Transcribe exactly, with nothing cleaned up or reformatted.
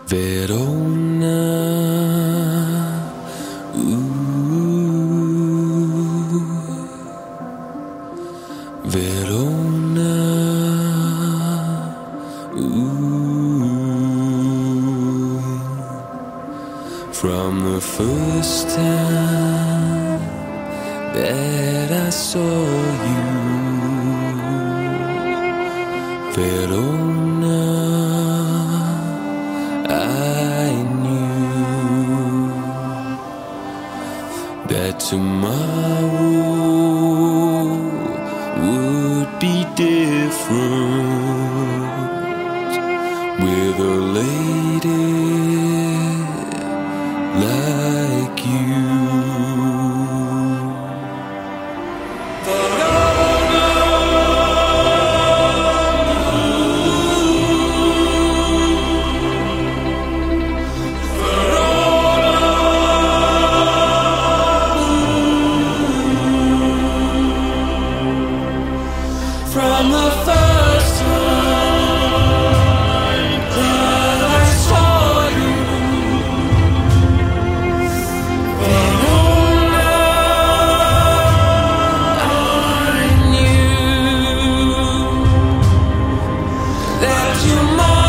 Verona, ooh, Verona, ooh. From the first time that I saw you, Verona, I knew that tomorrow would be different with a lady like you. From the first time that I saw you, Verona, I knew that tomorrow